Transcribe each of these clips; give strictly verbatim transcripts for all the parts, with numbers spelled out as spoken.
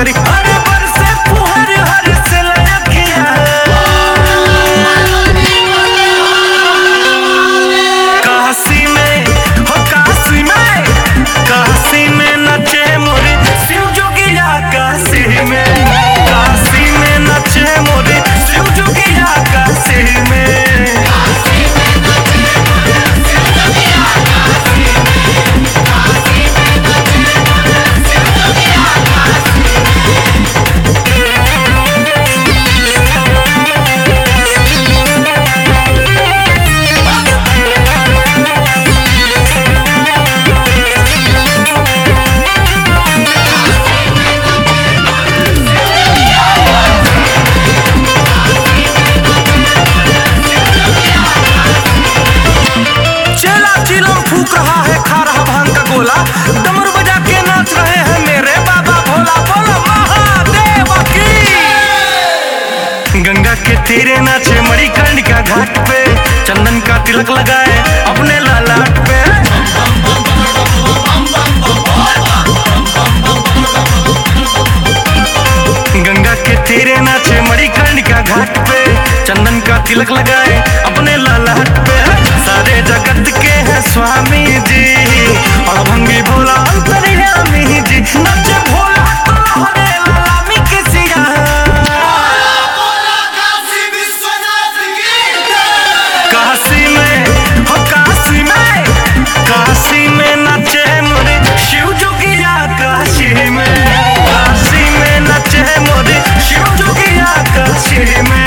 हमारी हर बरसे फुहर हर से लयखिया काशी में हो काशी में काशी में नचे मोरे शिव जोगिया काशी में काशी में नचे मोरे शिव जोगिया काशी में रहा है खा रहा भांग का गोला डमरू बजा के नाच रहे हैं मेरे बाबा भोला बोलो महादेव की। गंगा के तीरे नाचे मणिकर्णिका घाट पे चंदन का तिलक लगाए अपने ललाट पे गंगा के तीरे नाचे मणिकर्णिका घाट पे चंदन का तिलक लगाए अपने ललाट पे सारे जगत के हैं स्वामी जी और भंगी भोला अंतर्यामी जी नचे भोला तो हरे लामी के सिया काशी में हो काशी में काशी में नचे मोरे शिव जोगिया काशी में काशी में नचे मोरे शिव जोगिया काशी में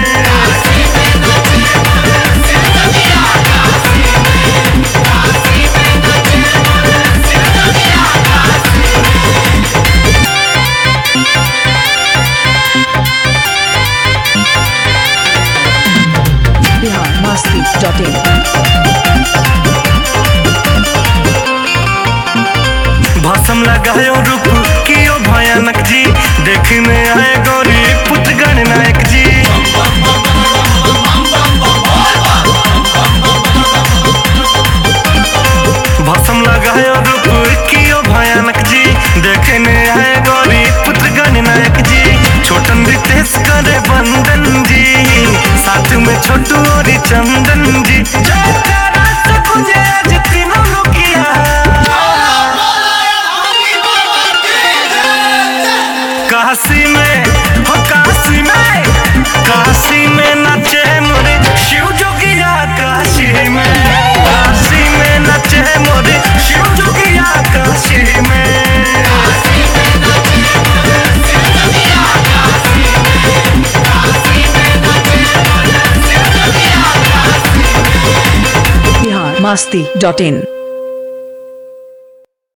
भसम लगायो रूप कियो भयानक जी देखने आए गौरी पुत्र गणनायक जी भसम लगायो रूप कियो भयानक जी देखने आए गौरी पुत्र गणनायक जी छोटन रितेश करे बंदन जी साथ में छोटू और चंदन जी जयकारा से गुंजे आज तीनों लोकिया काशी में हो काशी में काशी में नचे मोरे शिव जोगिया काशी में काशी में नचे मोरे शिव जोगिया काशी में बिहार मस्ती डॉट इन।